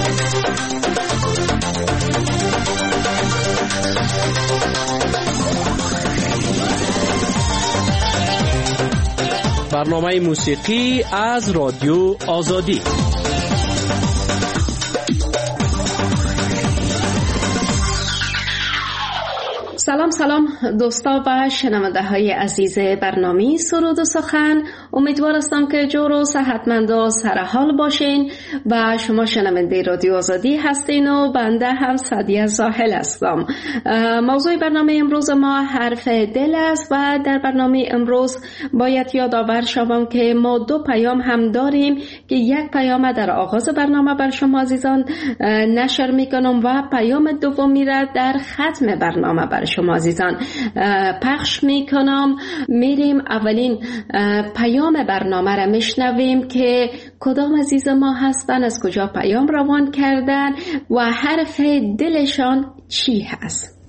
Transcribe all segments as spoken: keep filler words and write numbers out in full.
برنامه موسیقی از رادیو آزادی. سلام سلام دوستا و شنونده های عزیز برنامه سرود و سخن. امیدوار هستم که جور و صحتمند و سرحال باشین و شما شنونده رادیو آزادی هستین و بنده هم سعدیه زاهل هستم. موضوع برنامه امروز ما حرف دل است و در برنامه امروز باید یادآور شوم که ما دو پیام هم داریم که یک پیام در آغاز برنامه بر شما عزیزان نشر میکنم و پیام دومی را در ختم برنامه بر شما عزیزان پخش میکنم. میریم اولین پیام برنامه را میشنویم که کدام عزیز ما هستن، از کجا پیام روان کردن و حرف دلشان چی هست.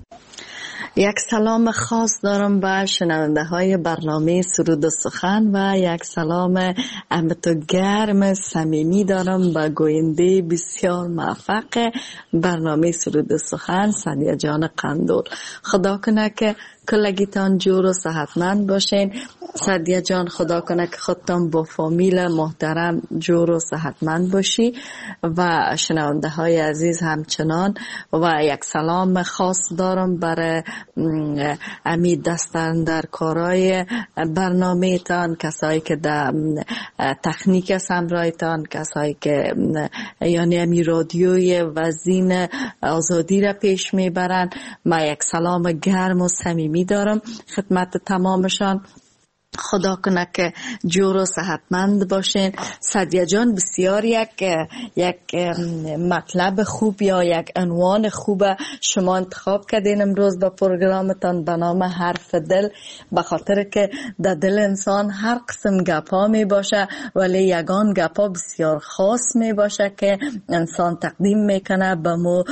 یک سلام خاص دارم به شنونده های برنامه سرود و سخن و یک سلام امت و گرم صمیمی دارم به گوینده بسیار موفق برنامه سرود و سخن سعدیه جان قندول. خدا کنه که کلگیتان جور و صحتمند باشین. سعدیه جان خدا کنه که خودتان با فامیل محترم جور و صحتمند باشی و شنونده های عزیز همچنان. و یک سلام خاص دارم برای امید دستن در کارهای برنامه تان، کسایی که در تکنیک سمرایتان، کسایی که یعنی امی رادیوی وزین آزادی را پیش میبرن. ما یک سلام گرم و صمیمی دارم خدمت تمامشان. خدا کنه که جور و صحتمند باشین. سعدیه جان بسیار یک یک مطلب خوب یا یک عنوان خوب شما انتخاب کردین امروز با پروگرامتان به نام حرف دل، به خاطر که در دل انسان هر قسم گپا می باشه ولی یگان گپا بسیار خاص می باشه که انسان تقدیم میکنه به مو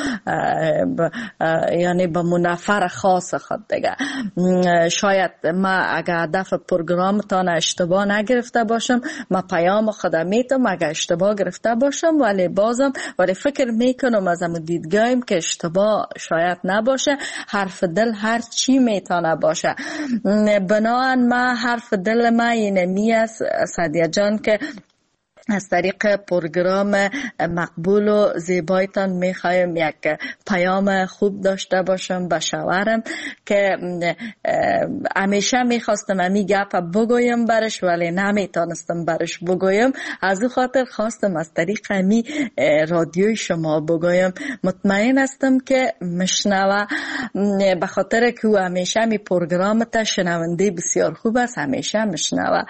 یعنی به منفر خاص خود دیگه. شاید ما اگر هدف پروگرام پروگرامتان اشتباه نگرفته باشم، ما پیام خودم میتم اگر اشتباه گرفته باشم، ولی بازم ولی فکر میکنم از امو دیدگاهیم که اشتباه شاید نباشه. حرف دل هر چی میتونه باشه. بنابراین ما حرف دل ما اینه می است سعدیه جان که از طریق پروگرام مقبول و زیبایتان میخوایم یک پیام خوب داشته باشم به شوهرم که همیشه میخواستم امی گپ بگویم برش ولی نمیتونستم برش بگویم. از او خاطر خواستم از طریق امی رادیوی شما بگویم. مطمئن هستم که مشنوه به خاطر که او همیشه می پروگرام تا شنونده بسیار خوب است، همیشه مشنوه.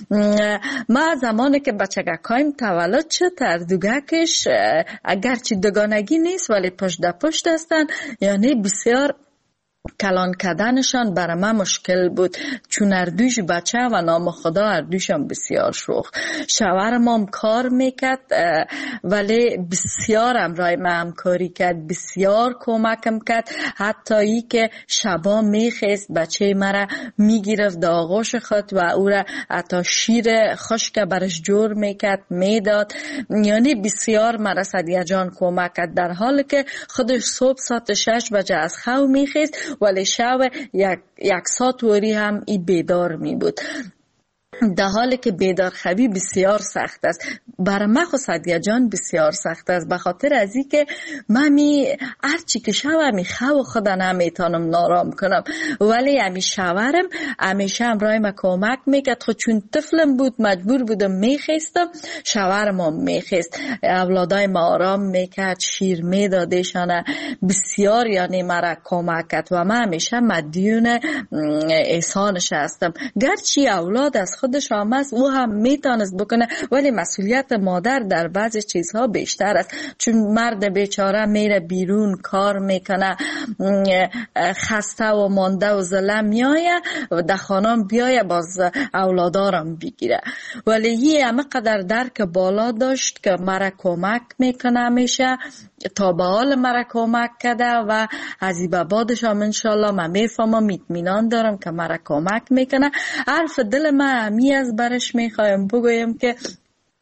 ما زمانی که بچگک کایم تولد شد تردوگکش اگرچه دگانگی نیست ولی پشت در پشت هستن، یعنی بسیار کلان کردنشان برای من مشکل بود چون اردوش بچه و نام خدا اردوشم بسیار شوخ. شوهرم هم کار میکرد ولی بسیار امرای من همکاری کرد، بسیار کمکم کرد، حتی ای که شبا میخیست بچه مرا میگیرفت در آغوش خود و او را حتی شیر خشک برش جور میکرد میداد. یعنی بسیار مرا سعدیه جان کمک کرد، در حالی که خودش صبح ساعت شش بجه از خواب میخیست ولی شب یک, یک ساعت وری هم ای بیدار می بود، در حالی که بیدار خوابی بسیار سخت است. برای من خود سعدیه جان بسیار سخت است به خاطر از این که من می هرچی که شب می خواب خدا نمیتونم نارام کنم، ولی همی شوهرم همیشه همراه ما کمک میکرد. خود چون طفلم بود مجبور بودم میخیستم، شوهرم هم میخیست، اولادای ما آرام میکرد، شیر میدادشانه، بسیار یعنی مرا کمک کرد و من همیشه مدیون احسانش هستم. گرچه اولاد از خودش هم است او هم میتونست بکنه ولی مسئولیت مادر در بعضی چیزها بیشتر است، چون مرد بیچاره میره بیرون کار میکنه، خسته و مانده و ظلم میایه و در خانم بیایه باز اولادارم بگیره. ولی یه همه قدر درک بالا داشت که مرا کمک میکنه، میشه تا به حال مرا کمک کرده و از این به بعدش هم انشالله من میفهمم اطمینان دارم که مرا کمک میکنه. حرف دل من همی از برش میخوایم بگویم که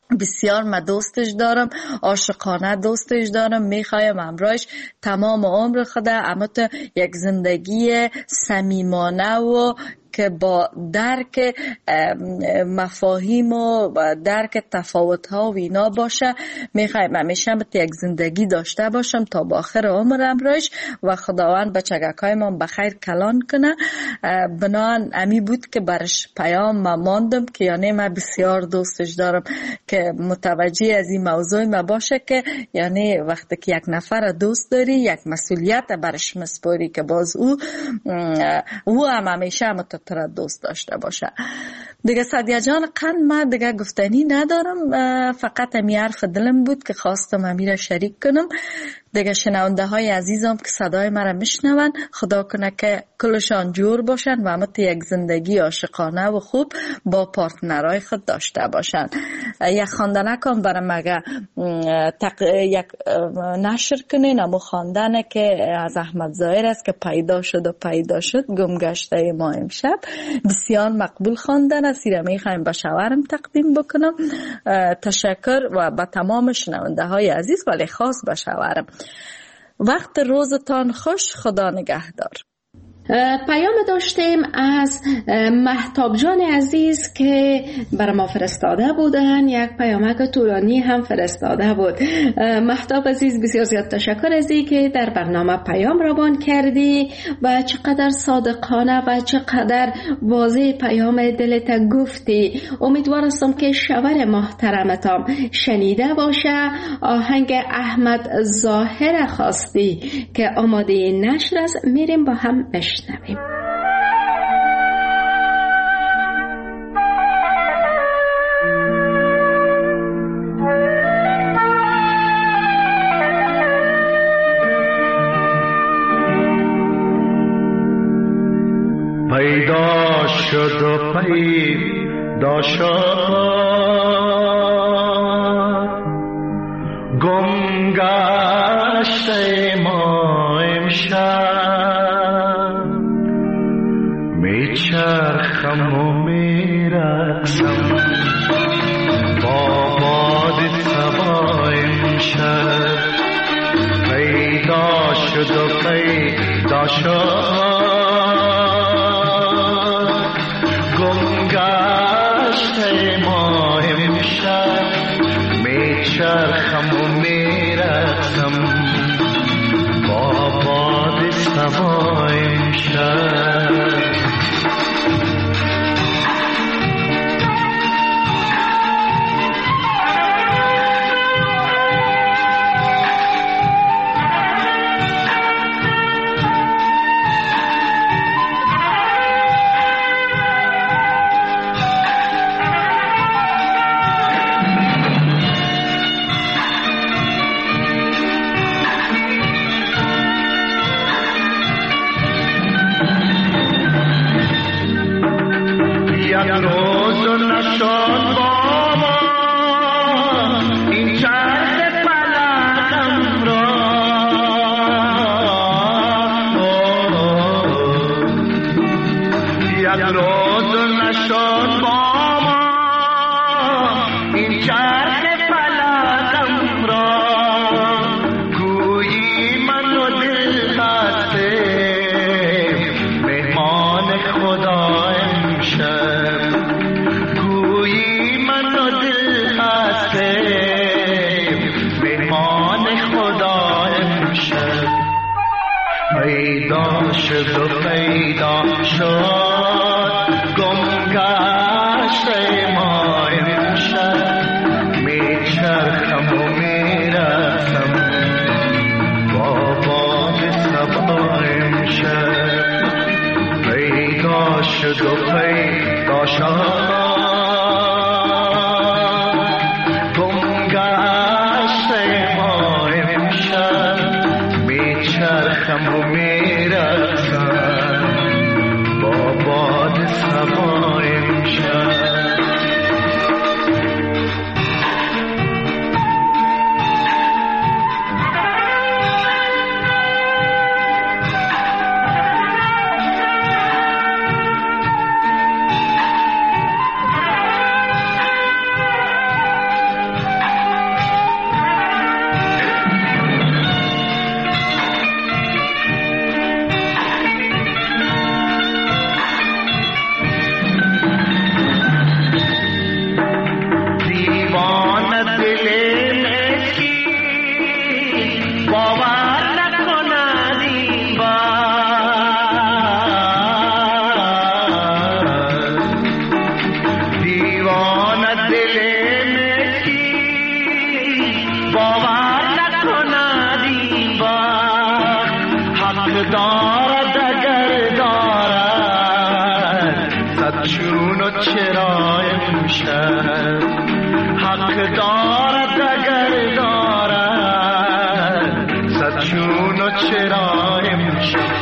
بسیار من دوستش دارم، عاشقانه دوستش دارم، میخوایم امرایش تمام عمر خود اما تو یک زندگی صمیمانه و که با درک مفاهیم و درک تفاوت ها و اینا باشه. میخوایم همیشه یک زندگی داشته باشم تا با آخر عمرم رایش و خداوند بچگک های من بخیر کلان کنه. بنان امی بود که برش پیام ما ماندم که یعنی من بسیار دوستش دارم که متوجه از این موضوع ما باشه که یعنی وقتی که یک نفر دوست داری یک مسئولیت برش مسپاری که باز او او هم همیشه تر دوست داشته باشه. دیگه سعدیه جان قند من دیگه گفتنی ندارم، فقط امی حرف دلم بود که خواستم امی را شریک کنم. دیگه شنونده های عزیزم که صدای مرا میشنون خدا کنه که کلشان جور باشن و همه یک زندگی عاشقانه و خوب با پارتنرهای خود داشته باشن. یک خواندنه کن برای مگه تق... یک نشر کنین امو خواندنه که از احمد ظاهر است که پیدا شد و پیدا شد گمگشته ما امشب. بسیار مقبول خواندن است، ایره میخوایم به شوهرم تقدیم بکنم. تشکر و به تمام شنونده های عزیز ولی خاص به شوهرم. وقت روزتان خوش، خدا نگهدار. پیام داشتیم از مهتاب جان عزیز که بر ما فرستاده بودن، یک پیامک طولانی هم فرستاده بود. مهتاب عزیز بسیار زیاد تشکر از این که در برنامه پیام روان کردی و چقدر صادقانه و چقدر واضح پیام دلت گفتی. امیدوارم که شوهر محترمتام شنیده باشه. آهنگ احمد ظاهر خواستی که آماده نشر است، میریم با هم نشنویم. پیدا شد و پیدا شد گم گشته ما امشب، میچرخم و میرقصم با باد صبا امشب. پیدا شد و پیدا شد گم گشته ما امشب، میچرخم و میرقصم با باد صبا امشب. پیدا شد و پیدا شد گم گشته ما امشب، میچرخم و میرقصم با باد صبا امشب. پیدا شد و پیدا شد گم گشته ما امشب، میچرخم و میرقصم با باد صبا امشب. دارد اگر دارد صد چون و چرا امشب، حق دارد اگر دارد صد چون و چرا امشب.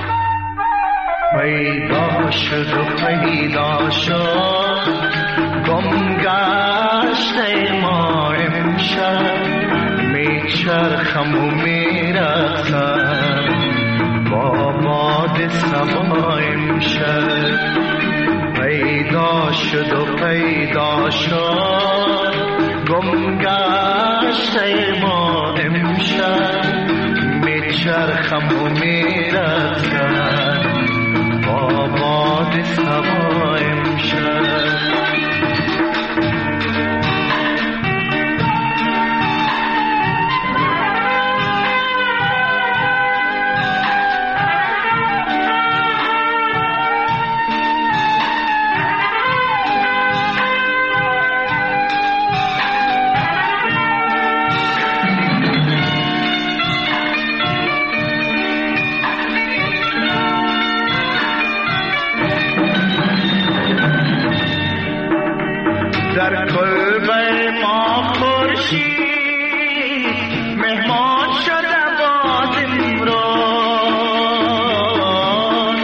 پیدا شد و پیدا شد گم گشته ما امشب، میچرخم و میرقصم با باد صبا امشب. پیدا شد و پیدا شد گم گشته ما امشب، میچرخم و میرقصم با باد صبا امشب. در کلبه ما خورشید مهمان شده باز امروز،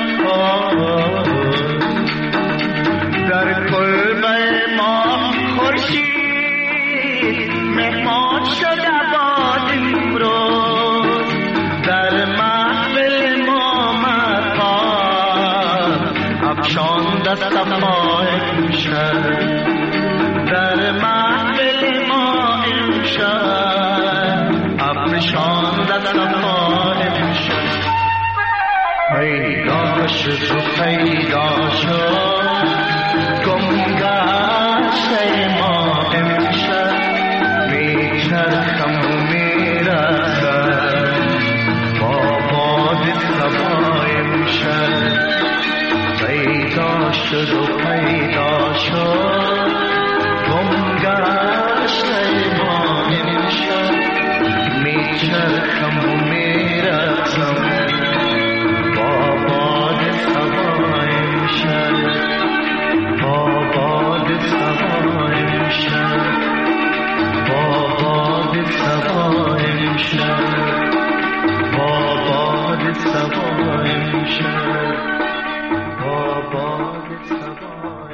در کلبه ما خورشید مهمان شده باز امروز، در محفل ما مقام افشانده صفا امشب، در محفل ما امشب افشانده صفا امشب. پیدا شد و پیدا شد گم گشته ما امشب، میچرخم و میرقصم با باد صبا امشب. پیدا شد و پیدا شد گم گشته ما امشب، میچرخم و میرقصم با باد صبا امشب، با باد صبا امشب، با باد صبا امشب، با باد صبا امشب، با باد صبا.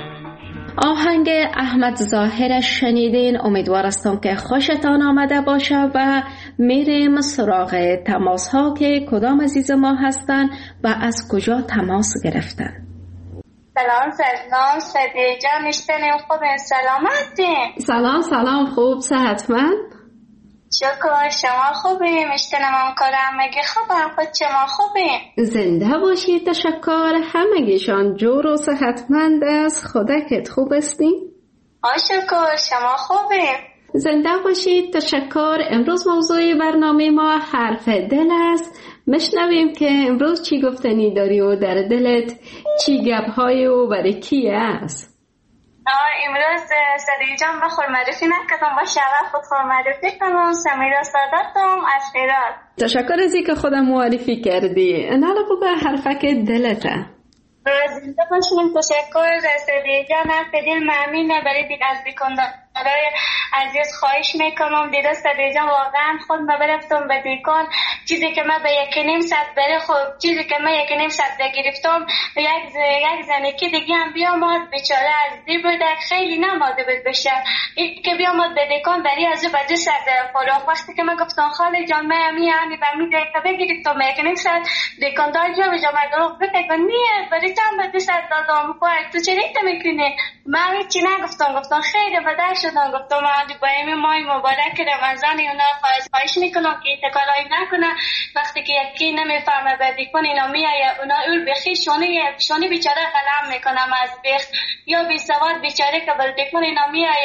آهنگ احمد ظاهر شنیدین. امیدوار هستم که خوشتان آمده باشه و میریم سراغ تماس ها که کدام عزیز ما هستن و از کجا تماس گرفتن. سلام سلام صدیق جان، میشتنیم خوبین؟ سلامتین؟ سلام سلام، خوب صحتمند؟ شکر، شما خوبین؟ میشتنم هم کار همگی خوبم، خود شما خوبین؟ زنده باشید، تشکر. همگیشان جور و صحتمند است. خودت خوب استی؟ آه شکر، شما خوبین؟ زنده باشید، تشکر. امروز موضوع برنامه ما حرف دل است. مشنویم که امروز چی گفتنی داری و در دلت چی گپ‌های و برای کی است؟ آه امروز صدیق جان بخور معرفی نکردم، با شرف خود خور معرفی کنم. سمیرا سادتم از خیرات. تشکر از اینکه خودم معرفی کردی. نالا بگو حرفک دلته. زنده باشین. تشکر صدیق جان، از دل ممنونم برای دید از دیکندارای عزیز. خواهش میکنم دیده صدیق جان واقعا خود ما برفتم به دیکن، چیزی که ما به یکی نیم ساعت بره خوب، چیزی که ما یکی نیم ساعت بگرفتم یک یک زنی که دیگه هم بیامد بیچاره از دی بوده، خیلی نماده بود بشه این که بیامد به دیکن بری از او بجه سر فراغ. وقتی که من گفتم خاله جان من همی همی به می دیگه بگرفتم یکی نیم ساعت دیکن دار جا بجا مردم بگم نیه برای چند بجه سر دادم خواهد تو چه ریته میکنی؟ من هیچی نگفتم، گفتم خیلی بدر شدم. گفتم با این ماه مبارک رمضان اونا خواهش میکنم که تکارایی نکنه. وقتی که یکی نمیفهمه بدی کن اینا میایه اونا اول بخی شونی شونی بیچاره قلم میکنم از بخت یا بی سواد بیچاره که بلدی کن اینا میایه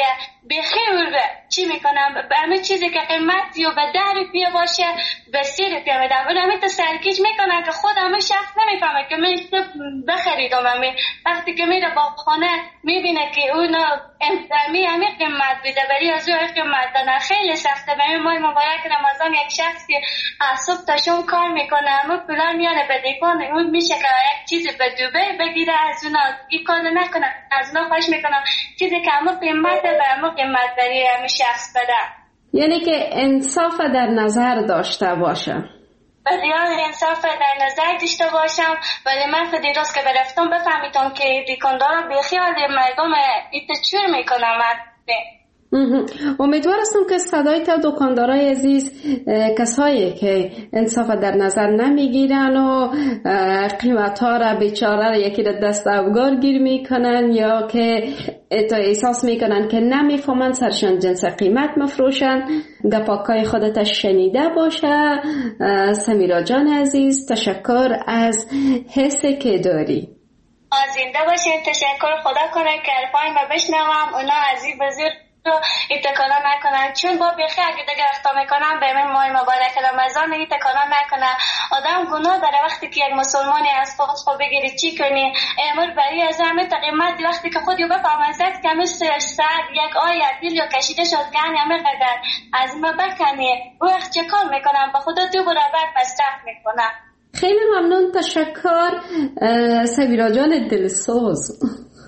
بخیر چی میکنم به همه چیزی که قیمتی و به ده روپیه باشه به سی روپیه میدم. اون همه تا سرکیش میکنن که خود همه شخص نمیفهمه که من بخریدم. همه وقتی که میره با خانه میبینه که اون همی همی قیمت بیده ولی از اون قیمت دادن خیلی سخته. به این ماه مبارک رمضان یک شخص که صبح تا شام کار میکنه همه پولان میاره به دیکان اون میشه که یک چیزی به دوبه بگیره از اونا این کار نکنه. از اونا خواهش میکنم چیزی که همه قیمت به همه قیمت بری همه شخص بده. یعنی که انصاف در نظر داشته باشم. بسیار انصاف در نظر داشته باشم ولی من تا دیروز که برفتم بفهمیدم که دیکاندارا بیخیال مردم ایت چور میکنم. امیدوار هستم که صدای تا دکاندارای عزیز کسایی که انصاف در نظر نمیگیرن و قیمت ها را بیچاره را یکی را دست افگار گیر میکنن یا که تا احساس میکنن که نمیفهمن سرشان جنس قیمت مفروشن گپاکای خودت شنیده باشه. سمیرا جان عزیز تشکر از حسی که داری. زنده باشید. تشکر خدا کنه که الفای ما بشنوم اونا عزیز بزرگ این تکانا نکنن چون با بیخی اگه دیگه اختا میکنن به این ماه مبارک رمضان این تکانا نکنن. آدم گناه داره وقتی که یک مسلمانی از خود خود بگیری چی کنی امور بری از همه تقیمت وقتی که خودی بفهمن زد که همه ساعت یک آیت دیل یا کشیده شد که همه قدر از ما بکنی او وقت چه کار میکنن با خدا دو برابر مصرف میکنن. خیلی ممنون. تشکر سمیرا جان دلسوز.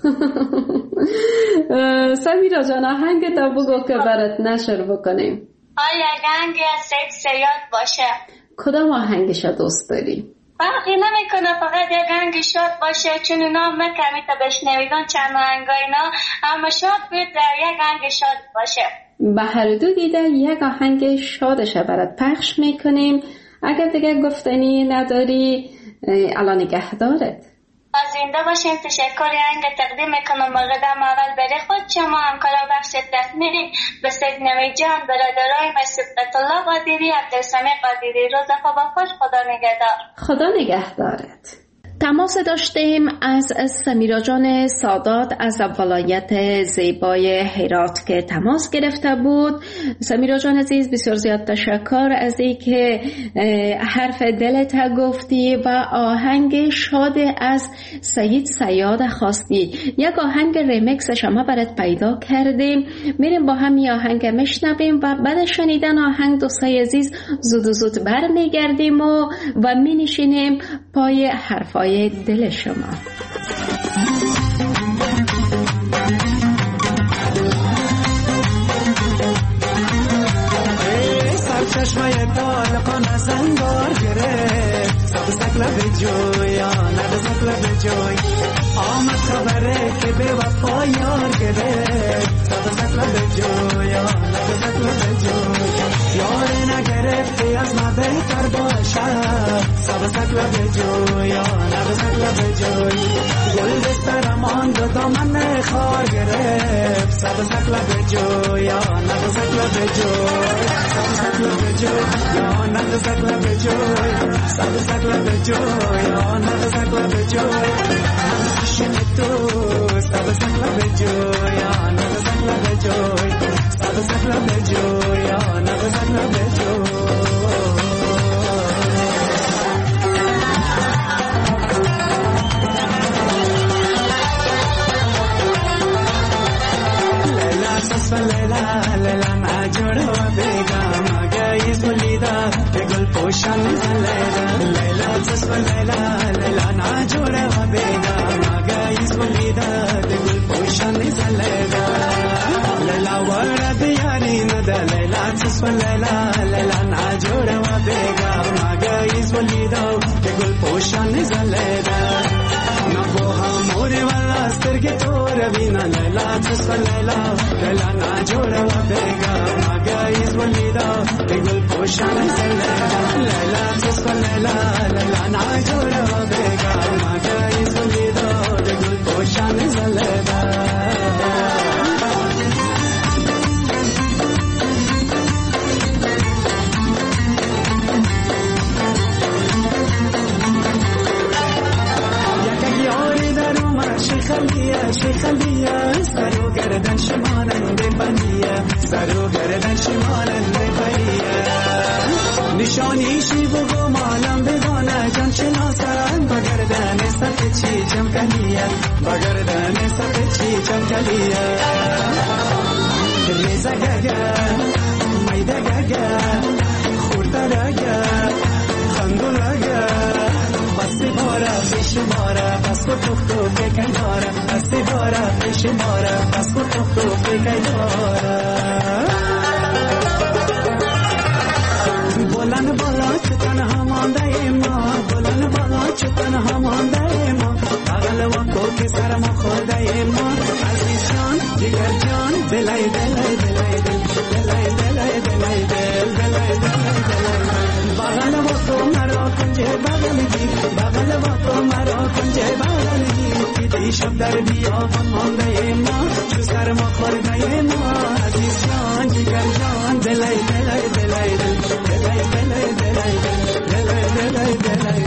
سمیرا جان آهنگ تا بگو که برات نشر بکنیم. آیا آهنگی از سید سیاد باشه؟ کدام آهنگش دوست داری؟ فرقی نمیکنه فقط یک آهنگ شاد باشه چون اونا مکمی تا بشنویدن چند آهنگای اینا اما شاد بود یک آهنگ شاد باشه. به هر دو دیده یک آهنگ شادش برات پخش میکنیم. اگر دیگه گفتنی نداری الان نگه دارد. زنده باشین. تشکر آهنگ تقدیم میکنم مقدم اول بره خود شما همکار بخش تکنیک به سید نوی جان برادرای مسبت الله قادری عبدالسمیع قادری. روز خوب و خوش. خدا نگهدار. خدا نگهدارت. تماس داشتیم از سمیرا جان سادات از ولایت زیبای هرات که تماس گرفته بود. سمیرا جان عزیز بسیار زیاد تشکر از این که حرف دلت گفتی و آهنگ شاد از سید سیاد خواستی. یک آهنگ ریمیکس شما برات پیدا کردیم. میریم با هم این آهنگ میشنویم و بعد شنیدن آهنگ دوستای عزیز زود و زود بر میگردیم و و می نشینیم پای حرفای دل شما. سرچشمه طالقان از انگار گرفت سبزک لب جویان نبزک لب جوی آمد خبره که به وفا یار گرفت سبزک لب جویان نبزک لب جوی یار نگرفتی از ما بهتر باشد سبزک لب جویان نبزک لب جوی گل بسترم آن دو دامن خار گرفت سبزک لب جویان نبزک لب جوی سبزک لب جوی یا نبزک لب جوی سبزک لب جوی یا نبزک لب جوی همشین تو سبزک لب جوی یا نبزک لب جوی سبزک لب جوی یا نبزک لب جوی لیلا لیلا ناجور و بیگم آگایز ولیدا که گل پوشان لیلا لیلا جسم لیلا لیلا ناجور و بیگم آگایز ولیدا که گل پوشان لیلا لیلا ورد یاری ندا لیلا جسم لیلا لیلا ناجور و بیگم آگایز ولیدا که گل پوشان لیلا نبوها موری والا سترگی تور بینا لیلا جسم لیلا لیلا ناجور و بیگم آگایز ولیدا که گل پوشان لیلا لیلا جسم لیلا لیلا ناجور و بیگم آگایز ولیدا که گل پوشان لیلا شیخ الیا شیخ الیا سرو گردن شمانند بنی نشانیشی بگو مالم بگانه جان شناسن بگردن سخت چی چمکلیه بگردن سخت چی چمکلیه ریزه گگه میده گگه خورده گگه خندو لگه بسی باره پیش باره بس کو توک تو بکی داره بسی باره پیش باره بس کو توک تو بکی داره بلند بالا چه تنها مانده ما بلند بالا چه تنها مانده ما بغل وقت که سر ما خورده ما عزیز جان جگر جان دلای دلای دلای دلای دلای دلای دلای دلای بغل وقت مرا کنجه بغل دی بغل وقت مرا کنجه بغل دی دیدی شب در بیابان مانده ما چه سر ما خورده ما عزیز جان جگر جان دلای دلای دلای دلای دلای دلای دلای دلای دلای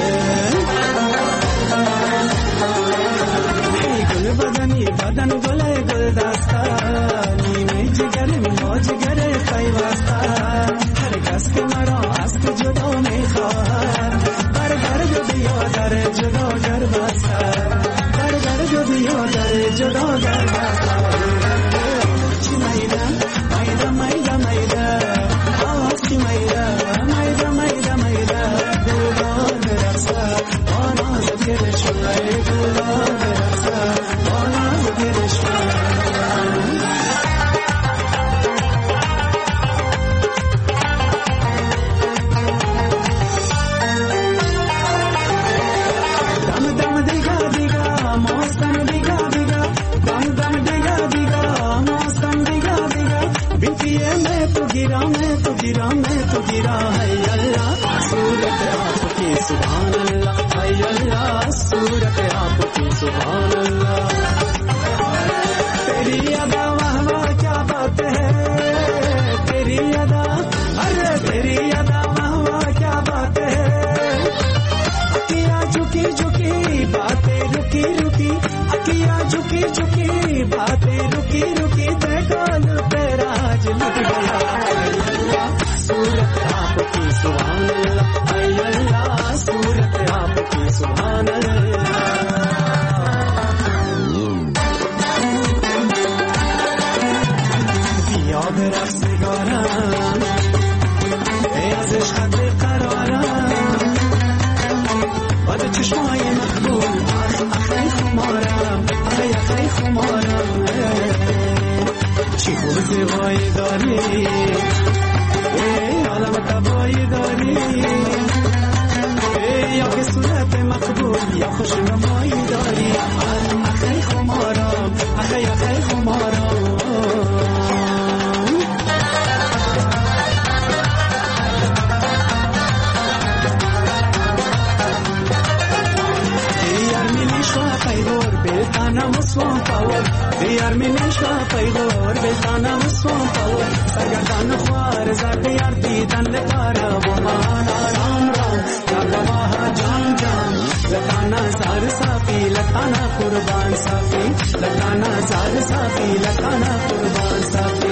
گل بدنی بدن گل گل دستا نیمه جگر ما جگر پیوسته هر کس که مرا از تو جدا میخواهد بر در جو بیا در جدا گر بسته بر در جو بیا در جدا گر بسته چی میده میده میده میده آواز چی میده میده میده میده دلدار برقصه آناز گرشوه دلدار برقصه آناز گرشوه गिरा मैं तो गिरा मैं तो गिरा है अल्लाह सूरत आपकी सुभान अल्लाह है अल्लाह सूरत आपकी सुभान अल्लाह तेरी अदा वाह वाह क्या बात है तेरी अदा अरे तेरी अदा वाह वाह क्या बात है अकिया झुकी झुकी बातें रुकी रुकी अकिया झुकी झुकी बातें रुकी रुकी देखो तेरा आज लुट गया सूरत आपकी सुभान अल्लाह है अल्लाह सूरत आपकी सुभान अल्लाह या برقص نگارم ای از عشقت قرارم باد چشمای مقبول اخ اخی خمارم اخی اخی خمارم چی خوب زیبایی داری عالم تبایی داری یا که صورت مقبول یا خوش نمایی داری اخی خمارم اخی اخی خمارم دیار می نشوا پیغور بلتانم اسوان پاور دیار می نشوا پیغور بلتانم اسوان پاور سرگردان خوار زد یار دیدن لکارا و مانا رام رام لگواها جان جان لکانا زار صافی لکانا قربان صافی لکانا زار صافی لکانا قربان صافی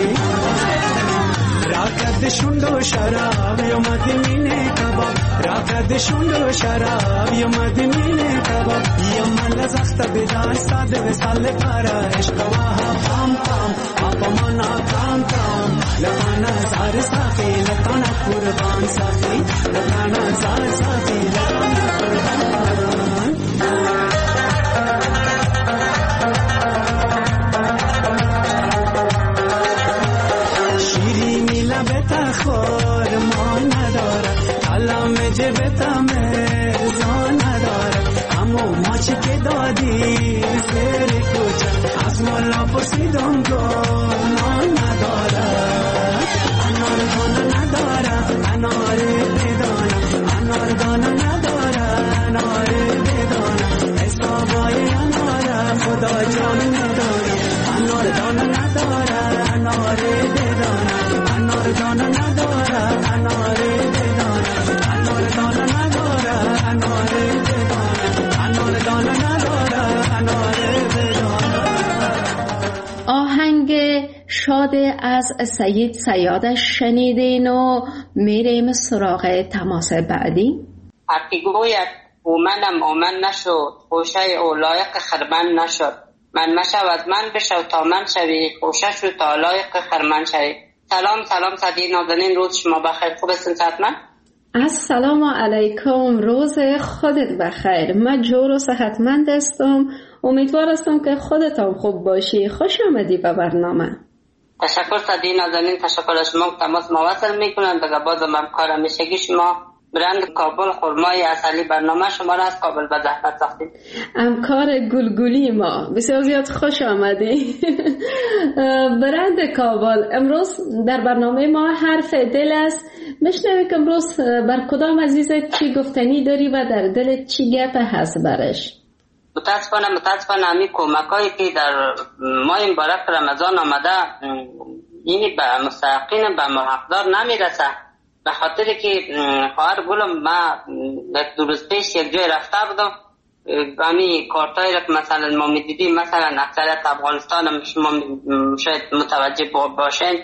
راکد شندو شراب یا مدینه کباب راکد شندو شراب یا مدینه کباب یا مل زخت بدای ساده وسال کارا عشقواها پام پام اپا منا کام کام لکانا زار صافی لکانا قربان صافی لکانا زار صافی لکانا قربان شیرینی لبتا خور ما نداره کلام جبتا مرزا نداره اما ما چی که دادی سر کجا از مولا پرسیدم گل ما نداره انار گل نداره انار بدانم شاده از سید سیادش شنیدین و میریم سراغ تماس بعدی. حقی گوید اومنم اومن نشد، خوشه او لایق خرمن نشد. من مشو از من بشو تا من شوی، خوشه شو تا لایق خرمن شوی. سلام سلام صدی نازنین، روز شما بخیر. خوب هستین صحتمند؟ السلام علیکم، روز خودت بخیر. من جور و صحتمند هستم. امیدوار هستم که خودتان خوب باشی. خوش آمدی به برنامه. تشکر صدی نازنین، تشکر از شما که تماس مواصل میکنن. دیگه بازم همکار همیشگی شما برند کابل خرمای اصلی برنامه شما را از کابل به زحمت ساختید. همکار گلگلی ما، بسیار زیاد خوش آمدی. برند کابل، امروز در برنامه ما حرف دل است. میشنوی که امروز بر کدام عزیزت چی گفتنی داری و در دلت چی گپ هست برش؟ متاسفانه متاسفانه همین کمکایی که در ماه مبارک رمضان آمده اینی به مستحقین به محقدار نمیرسه. به خاطر که خواهر گلم ما دو روز پیش یک جای رفته بودم، همین کارتایی را که مثلا ما میدیدیم، مثلا اکثریت افغانستان هم شما شاید متوجه باشین،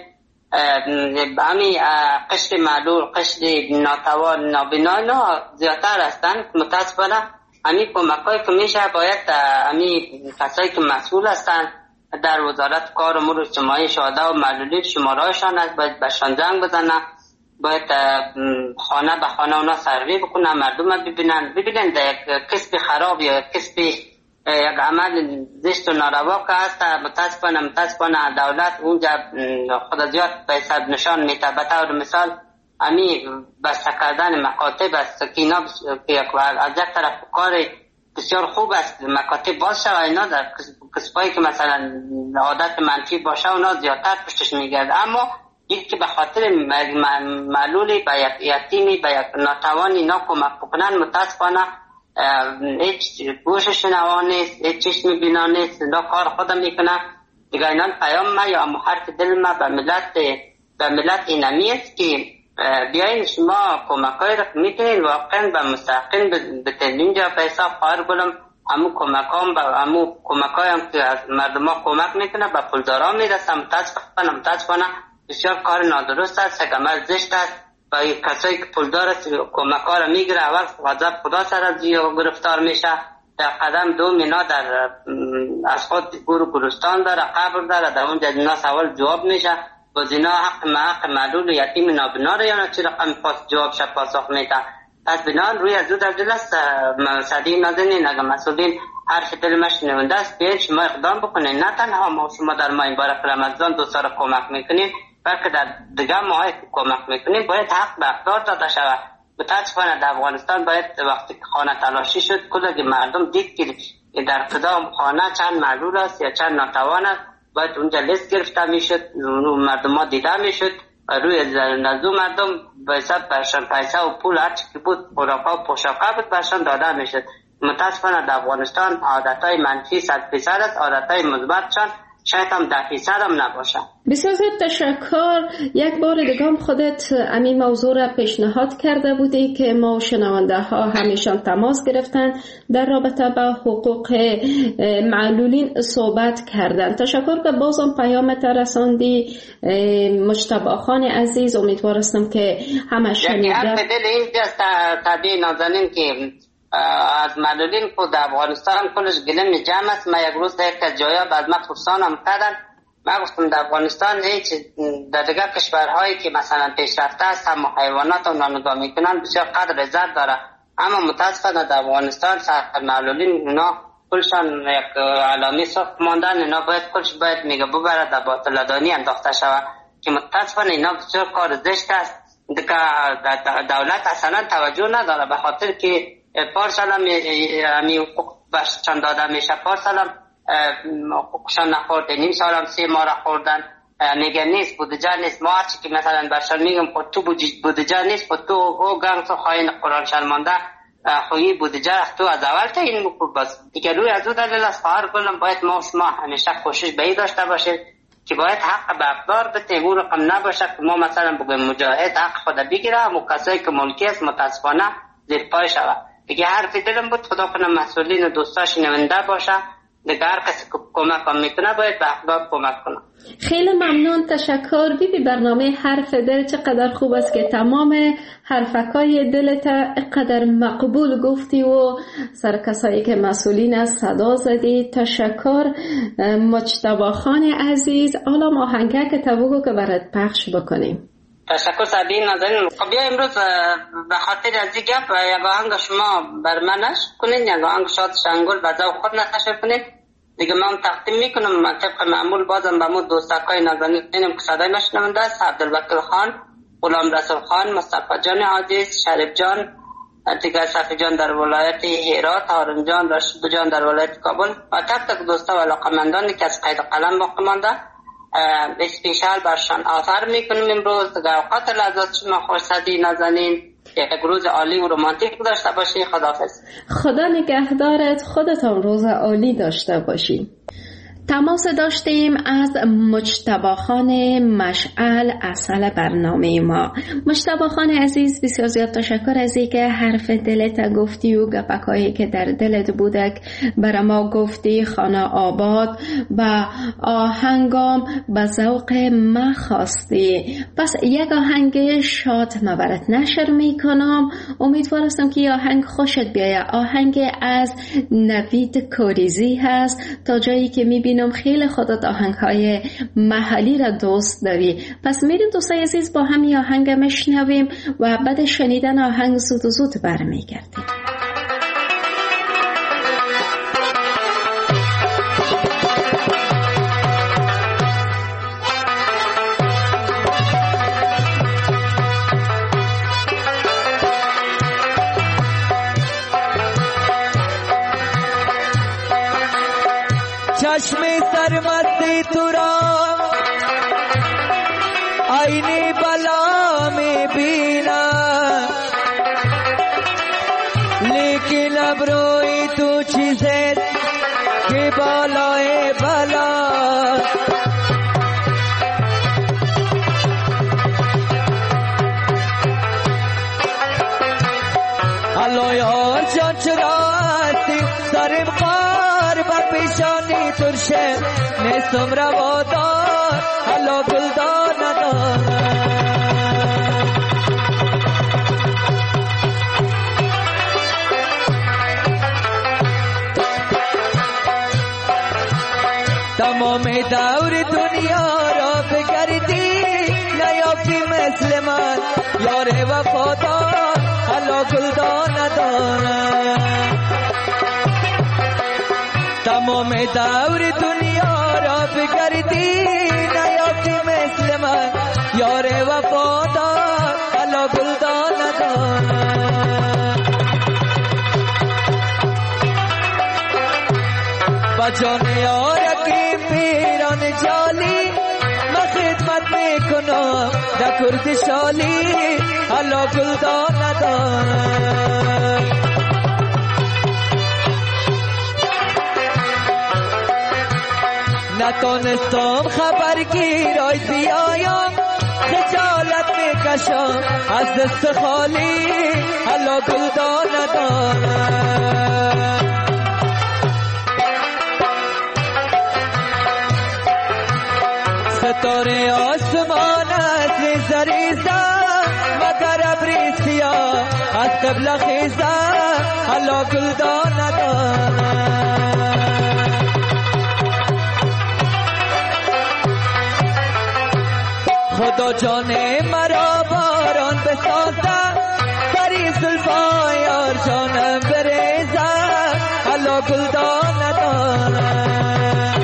همین قشر معلول، قشر ناتوان، نابینا اینا زیادتر هستند. متاسفانه همین کمکایی که میشه باید همین کسایی که مسئول هستند در وزارت کار امور اجتماعی شهدا و معلولین شماره‌شان است، باید بهشان زنگ بزنن، باید خانه به خانه اونا سروی بکنن، مردم ببینن ببینن در یک کسب خراب یا کسب یک عمل زشت و ناروا که هست. متاسفانه متاسفانه دولت اونجا خود زیاد به حساب نشان میده. به طور مثال همین بسته کردن مکاتب است که اینا از یک طرف کار بسیار خوب است، مکاتب باز شود، اینا در کسبایی که مثلا عادت منفی باشه اونا زیادتر پشتش میگرد. اما این که به خاطر معلولی به یک یتیمی به یک ناتوانی اینا کمک بکنن، متاسفانه هیچ گوش شنوا نیست، هیچ چشم بینا نیست، اینا کار خودم میکنن. دیگه اینا پیام ما یا حرف دل ما به ملت به ملت اینمی است که بیاین شما کمکایی را میکنین واقعا به مستحقین بتین. اینجا به حساب خواهر گلم همو کمکام به همو کمکایی هم که از مردم ها کمک میکنه به پولدارا میرسه. متاسفانه متاسفانه بسیار کار نادرست است، یک عمل زشت است. و کسایی که پولدار است کمک ها را میگیره، اول غضب خدا سر از گرفتار میشه. در قدم دو مینا در از خود گور گلستان داره، قبر داره، در اونجا اینا سوال جواب میشه. باز اینا حق ما حق معلول و یتیم نابینا را یا چی رقم پاس جواب شد پاسخ میده. از بنان روی از دو در دل است صدی نازنین، اگر مسئولین حرف دل ما شنونده است بیاین شما اقدام بکنین. نه تنها ما شما در ماه مبارک رمضان دوستا را کمک میکنین، بلکه در دیگه ماه کمک میکنین. باید حق به اقدار داده شود. متاسفانه در افغانستان باید وقتی خانه تلاشی شد کل مردم دید که در کدام خانه چند معلول است یا چند ناتوان است، باید اونجا لیست گرفته میشد، مردم ها دیده میشد، روی نزدو مردم به حساب برشان پیسه و پول هرچی که بود خوراکا و پوشاکا بود برشان داده میشد. متاسفانه در افغانستان عادتهای منفی صد فیصد است، عادتهای مثبتشان شاید هم ده فیصد هم نباشه. بسیار زیاد تشکر. یک بار دیگه هم خودت همین موضوع را پیشنهاد کرده بودی که ما شنونده ها همیشان تماس گرفتن در رابطه با حقوق معلولین صحبت کردن. تشکر که بازم پیامت رساندی. مجتبی خان عزیز، امیدوار هستم که همه شنیده. یعنی حرف دل اینجاست طبیعی نازنین که از معلولین خود در افغانستان کلش گلم جمع است. من یک روز در یک از جایا بعد من خرسانم کردن، من گفتم در افغانستان هیچ در دیگر کشورهایی که مثلا پیشرفته است هم حیوانات اونا نگاه میکنن بسیار قدر عزت داره، اما متاسفانه در افغانستان سر معلولین اونا کلشان یک علامه سخت ماندن. اینا باید کلش باید میگه ببره در باطلدانی انداخته شود که متاسفانه اینا بسیار کار زشت است. دیگه دولت اصلا توجه نداره، به خاطر که پارسال هم همی حقوق برشان داده میشه، پارسال هم حقوقشان نخورده، نیم سال هم سه ماه را خوردن. میگه نیست بودجه نیست، ما هرچی که مثلا برشان میگم خود تو بودجه نیست، خود تو او گنگ تو خواهی قرآن شرمانده خویی بودجه تو از اول تا این مکور بس دیگه. روی از او دلیل از خواهر کنم باید ما شما همیشه کوشش به این داشته باشید که باید حق به اقدار بتیم. اون رقم نباشه که ما مثلا بگویم مجاهد حق خود بگیره و کسایی که ملکی است متاسفانه زیر پای شود. دیگه حرف دلم بود خدا کنه مسئولین و دوستاش نونده باشه دیگه هر کسی که کمک هم میکنه باید به احباب کمک کنه. خیلی ممنون، تشکر. بی بی برنامه حرف دل چقدر خوب است که تمام حرفکای دلت قدر مقبول گفتی و سر کسایی که مسئولین از صدا زدی. تشکر مجتبی خان عزیز. حالا ما آهنگه که تو که برات پخش بکنیم. تشکر سعدی نازنین. خب بیا امروز به خاطر از این گپ یک آهنگ شما بر منش کنین، یک آهنگ شاد شنگول و ذوق خود نشر کنین دیگه. من تقدیم میکنم طبق معمول بازم به مو دوستکای نازنینم که صدای مشنونده است: عبدالوکیل خان، غلام رسول خان، مصطفی جان عزیز، شریف جان، دیگه صفی جان در ولایت هرات، هارون جان، رشید جان در ولایت کابل و تک تک دوستا و علاقمندانی که از قید قلم باقی مانده اسپیشال برشان آفر میکنیم. امروز دیگه اوقات لحظات شما خوش سعدی نازنین، یک روز عالی و رومانتیک داشته باشی. خداحافظ. خدا نگهدارت. خودتان روز عالی داشته باشی. تماس داشتیم از مجتبی خان مشعل اصل برنامه ما. مجتبی خان عزیز، بسیار زیاد تشکر از اینکه حرف دلت گفتی و گپکایی که در دلت بودک برای ما گفتی. خانه آباد و آهنگام به ذوق ما خواستی. پس یک آهنگ شاد مبرت نشر میکنم. امیدوار هستم که آهنگ خوشت بیاید. آهنگ از نوید کوریزی هست. تا جایی که میبینم خیلی خودت آهنگ‌های محلی را دوست داری. پس میریم دوستای عزیز با هم آهنگ میشنویم و بعد شنیدن آهنگ زود و زود برمیگردیم. چشم سرمستی تو را آینه بلا می بینم، لیکن ابروی تو چیزت که بالای بلا. الو یار جان چرا هستی سرم خار با پیشانی ترشه نیستم روادار. الو گلدار ندارم تمام دور دنیا را بگردی نیافتی مثل من یار وفادار. الو گلدار ندارم تمام دور دنیا را بگردی نیافتی مثل من یار وفادار. الو گلدار ندارم با جان یارکی پیران جالی من خدمت میکنم در کرد شالی. الو گلدار ندارم نتونستم خبرگیرای بیایم خجالت میکشم از دست خالی. الو گلدار ندارم ستاره آسمان از زریزه مگر ابری سیاه از قبل خیزه. الو گلدار ندارم خدا جان مرا باران بسازه سری زلفای یار جانم بریزه. الو گلدار ندارم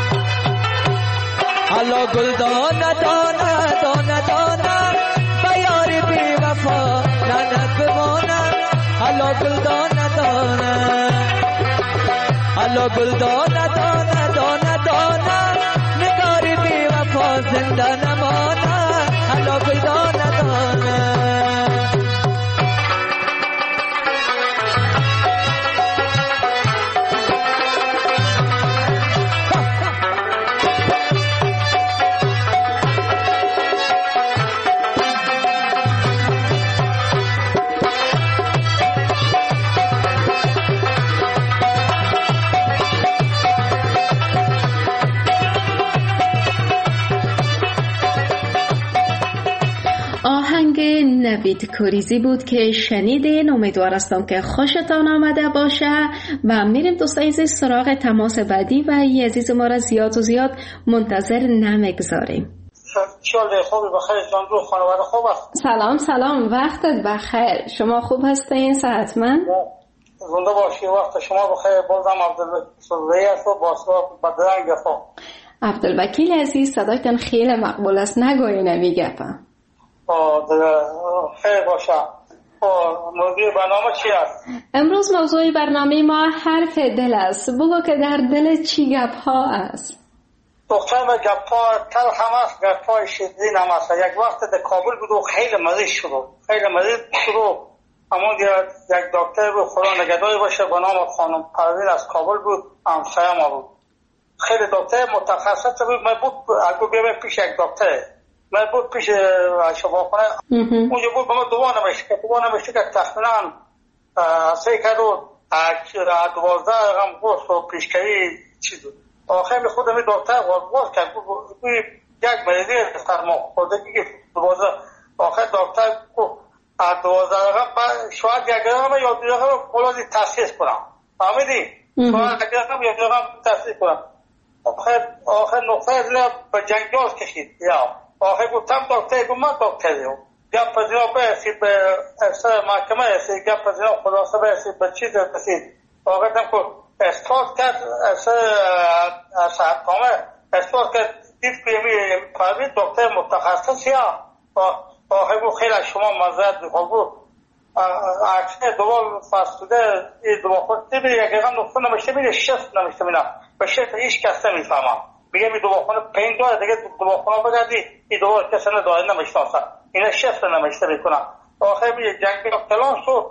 الو گلدار ندارم دانه دانه به یار بی وفا لعنت بمانم. الو گلدار ندارم الو گلدار ندارم دانه دانه نگار بی وفا زنده نمانم. الو گلدار ندارم نوید کوریزی بود که شنیدین. امیدوارستم که خوشتان آمده باشه و میریم دوستای عزیز سراغ تماس بعدی و ای عزیز ما را زیاد و زیاد منتظر نمیگذاریم. شال خوبی بخیر جان رو خانواده خوب است. سلام سلام وقتت بخیر. شما خوب هستین؟ صحتمند؟ زنده باشی. وقت شما بخیر. بازم عبدالوکیل است و با بدرنگ گفا. عبدالوکیل عزیز صدایتان خیلی مقبول است. نگویی نمیگفم. خیر باشه. موضوع برنامه چی است؟ امروز موضوع برنامه ما حرف دل است. بگو که در دل چی گپ ها است؟ دختر و گپا تل هم است، گپای شدید هم است. یک وقت در کابل بود و خیلی مریض شد. خیلی مریض شد. همون یک دکتر بود خدا نگهدار باشه به نام خانم پروین از کابل بود، همسایه ما بود. خیلی دکتر متخصص بود. من بود اگه بیام پیش یک دکتر من بود پیش شفاخانه اونجا بود به من دوا نمیشه که دوا نمیشه که تخمینا سه کرد دوازده رقم گفت و پیشکری چیز بود. آخر می خودم دکتر واز کرد یک مریضی سرما خوردگی دوازده. آخر دکتر گفت دوازده رقم شاید یک رقم یا دو رقم فولادی تحصیل کنم. فهمیدی؟ شاید یک رقم یا دو رقم تحصیل کنم. آخر آخر نقطه از به جنگال کشید. یا آخر گفتم دکتر گفت من دکتر دیم گپ پذیرا برسید به سر محکمه رسید. گپ پذیرا خلاصه برسید به چیز رسید. آخر دم که استاد کرد از صحتنامه استاد کرد دید که پروین دکتر متخصص یا آخر گفت خیلی شما مزد بخواه اکسه دوال فستوده دوا خود دیبه یک رقم نقطه نمشته میره شست نمشته میره به شست ایش کسته میفهمم میگه می دوا خونه پین داره دیگه دوا خونه بگردی ای دوا کسی نداره نمشتانسه اینه شست نمشته میکنم. آخر میگه جنگی اختلان شد.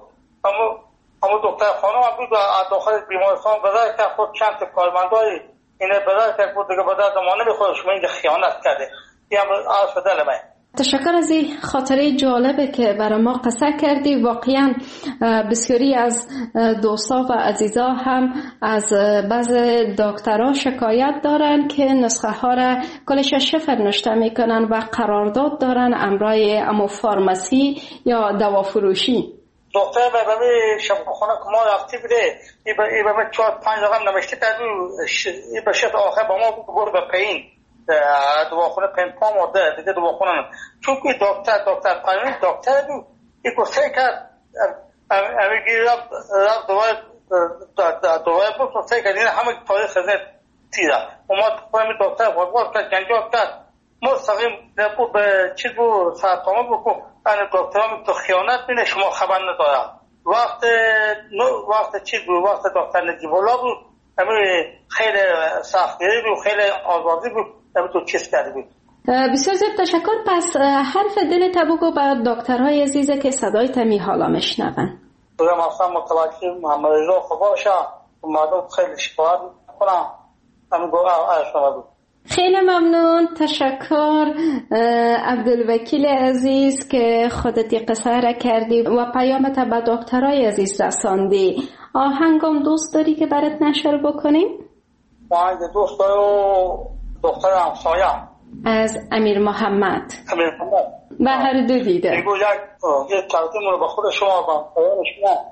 همون دکتر خانم هم بود و داخل بیمارستان بدر کرد خود چند کارمندای اینه بدر کرد بود دیگه بدر دمانه میخواد شما اینجا خیانت کرده. این هم عرض دل من. تشکر از این خاطره جالبه که برای ما قصه کردی. واقعا بسیاری از دوستا و عزیزا هم از بعض دکترها شکایت دارن که نسخه ها را کلش شفر نشته میکنن و قرارداد دارن امرای امو فارماسی یا دوافروشی. دکتر به بمی شفاخانه که ما رفتی بده ای به من چهار پنج رقم نوشته کرد ای به شفت آخر با ما بود به پین دواخونه پین پا مرده دیگه دواخونه چون که دکتر دکتر پروین دکتر بود ای کسته کرد امیگی رفت دوای دوای بود کسته کرد این همه تاریخ خزنه تیره و ما پروین دکتر خودوار کرد جنجال کرد مستقیم بود به چیز بود سرطامه بکن این دکتر هم تو خیانت بینه شما خبر ندارم. وقت وقت چیز بود وقت دکتر نجیب الله بود همه خیلی سختگیری بود خیلی آزادی بود همه تو چیز کرده بود. بسیار زیاد تشکر. پس حرف دل تبوگو بر دکترهای عزیزه که صدای تمی حالا مشنون. بودم اصلا متوجه محمد رضا خوب باشه مردم خیلی شکایت کنم همه گوه ارشنه بود. خیلی ممنون. تشکر عبدالوکیل عزیز که خودتی قصه را کردی و پیامت به دکترای عزیز رساندی. آهنگم دوست داری که برات نشر بکنیم؟ آهنگ دوست داری و دختر همسایه از امیر محمد. امیر محمد به هر دو دیده میگو یک یک تقدیم رو به خود شما با پایان شما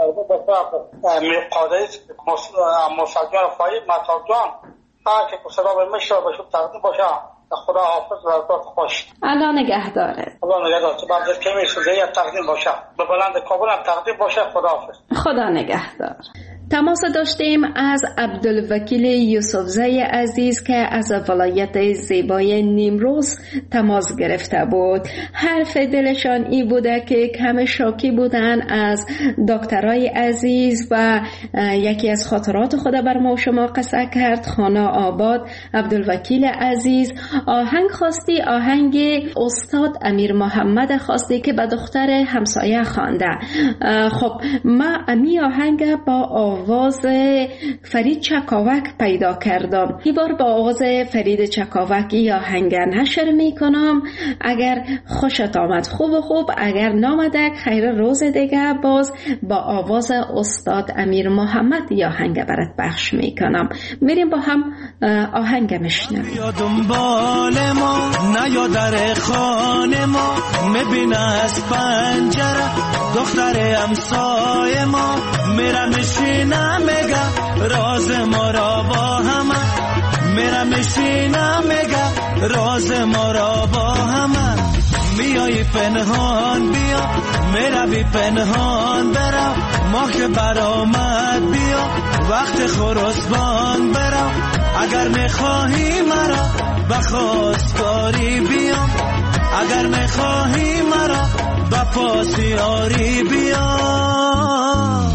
امیر قادری مسجان فایب مطاب جان هر که صدا به مشت رو بشون تقدیم باشه. خدا حافظ و عزت خوش. الله نگه داره. الله نگه داره. بعد از کمی سوزه تقدیم باشه به بلند کابل هم تقدیم باشه. خدا حافظ. خدا نگه داره. تماس داشتیم از عبدالوکیل یوسفزی عزیز که از ولایت زیبای نیمروز تماس گرفته بود. حرف دلشان ای بوده که کم شاکی بودن از دکترای عزیز و یکی از خاطرات خود بر ما و شما قصه کرد. خانه آباد عبدالوکیل عزیز آهنگ خواستی، آهنگ استاد امیر محمد خواستی که به دختر همسایه خوانده. خب ما امی آهنگ با آواز فرید چکاوک پیدا کردم. این بار با آواز فرید چکاوک یا آهنگ نشر می کنم. اگر خوشت آمد خوب و خوب، اگر نامدک خیر روز دیگه باز با آواز استاد امیر محمد یا آهنگ برات پخش می کنم. میریم با هم آهنگ میشنویم. یا دنبال ما نه یا در خانه ما، میبینه از پنجره دختر امسای ما، میره میشینه میگه راز ما را با همه، میره میشینه میگه راز ما را با همه. میای پنهان بیا، میروی پنهان برو، ما که برآمد بیا وقت خراسان برو. اگر میخواهی مرا به خواستگاری بیام، اگر میخواهی مرا به پاسیاری بیام.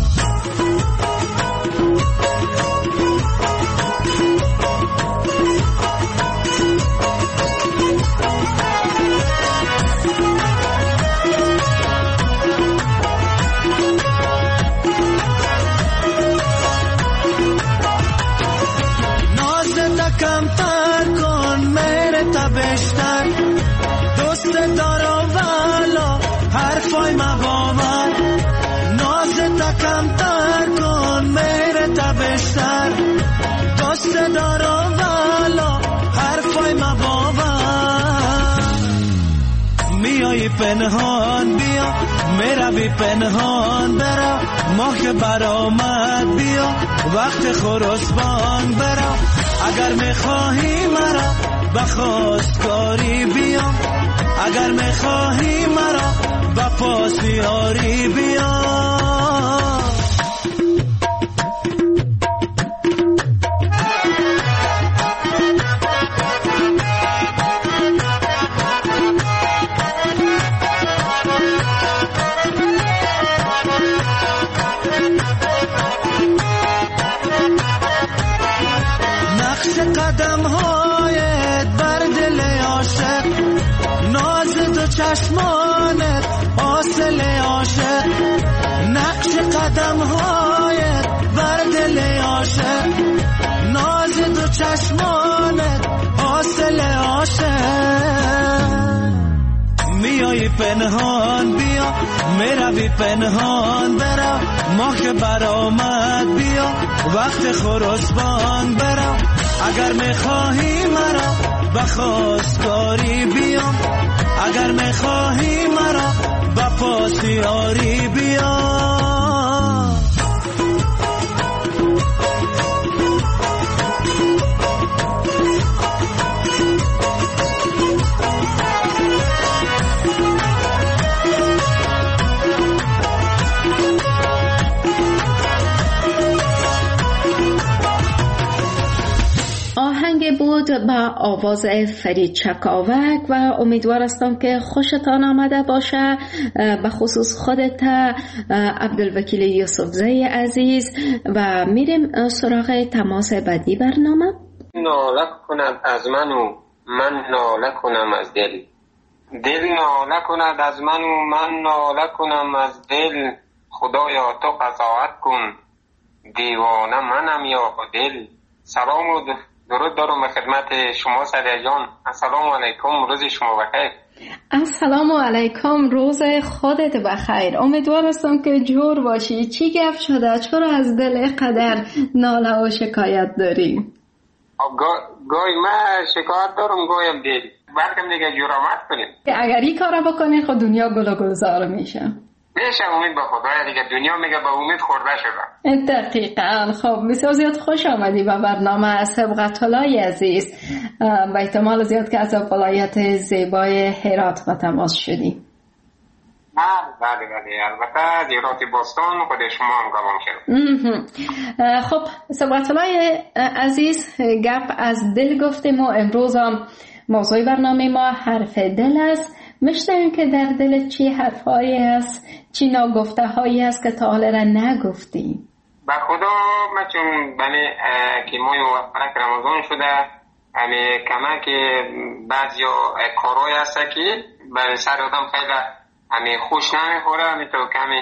کمتر کن میره تا بیشتر، دوست دارم والا حرفای مباور. نازت کمتر کن میره تا بیشتر، دوست دارم والا حرفای مباور. میای پنهان بیا، میروی پنهان برو، ما که برآمد بیا وقت خراسان برو. اگر میخواهی مرا به خواستگاری بیام، اگر میخواهی مرا به پاسیاری بیام. قدم هایت بر دل عاشق، ناز دو چشمانت حاصل عاشق. نقش قدم هایت بر دل عاشق، ناز دو چشمانت حاصل عاشق. میای پنهان بیا، میروی پنهان برو، ما که برآمد بیا وقت خراسان برو. اگر میخواهی مرا به خواستگاری بیام، اگر میخواهی مرا به پاسیاری بیام. بود با آواز فرید چکاوک و امیدوار هستم که خوشتان آمده باشه. به خصوص خودت عبدالوکیل یوسفزی عزیز. و میریم سراغ تماس بعدی برنامه. ناله کند از من و من ناله کنم از دل، دل ناله کند از من و من ناله کنم از دل. خدایا تو قضاوت کن، دیوانه منم یا دل. سلام و درود دارم به خدمت شما سعدیه جان. السلام علیکم، روز شما بخیر. السلام علیکم، روز خودت بخیر. امیدوار هستم که جور باشی. چی گفت شده؟ چرا از دل قدر ناله و شکایت داری؟ گاهی من شکایت دارم، گاهیم دل. بلکم دیگه جرامت کنیم. اگر این کار بکنی خود دنیا گل و گلزار میشه. میشه امید به خدای دیگه. دنیا میگه به امید خورده شده. دقیقاً. خب بسیار زیاد خوش آمدی به برنامه سبقت الله عزیز. به احتمال زیاد که از ولایت زیبای هرات با تماس شدی. بله بله البته زیراتی باستان خود شما هم گمان شد. خب سبقت الله عزیز، گپ از دل گفتیم و امروز هم موضوع برنامه ما حرف دل است. میشنویم که در دل چی حرفایی هست، چی ناگفته هایی هست که تا حالا را نگفتی؟ با خدا من چون بله که ماه مبارک رمضان شده، همه کمه که بعضی کارهای هست که برای سر آدم خیلی همه خوش نمیخوره، همه تو کمی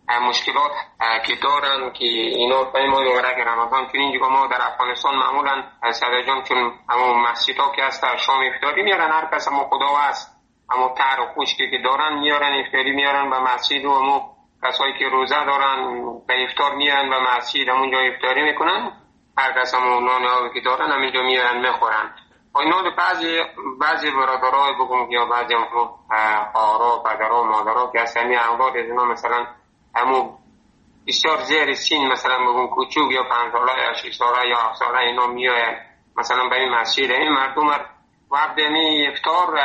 مشکلات که دارن که اینا به ما ورق رمضان که اینجا ما در افغانستان معمولا صدر جان چون همون مسجد ها که هست شام افطاری میارن، هر کس همون خدا هست همون تر و خوشکی که دارن میارن افطاری میارن به مسجد و همون کسایی که روزه دارن به افطار میارن به مسجد همونجا افطاری میکنن، هر کس همون نان آبی که دارن همونجا میارن میخورن. و اینا بعضی بعضی برادرای بگم یا بعضی همون خواهرها پدرها مادرها که هستن اولاد از اینا مثلا همون بسیار زیر سین مثلا بگم کوچوک یا پنج ساله یا شش ساله یا هفت ساله اینا میاین مثلا به این مسجد این مردم وقت یعنی افطار